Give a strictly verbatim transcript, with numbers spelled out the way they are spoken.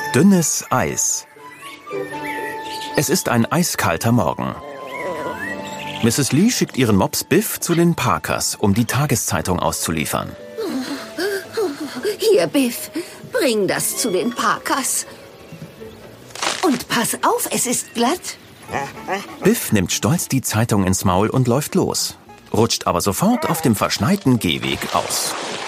Dünnes Eis. Es ist ein eiskalter Morgen. Misses Lee schickt ihren Mops Biff zu den Parkers, um die Tageszeitung auszuliefern. Hier, Biff, bring das zu den Parkers. Und pass auf, es ist glatt. Biff nimmt stolz die Zeitung ins Maul und läuft los, rutscht aber sofort auf dem verschneiten Gehweg aus.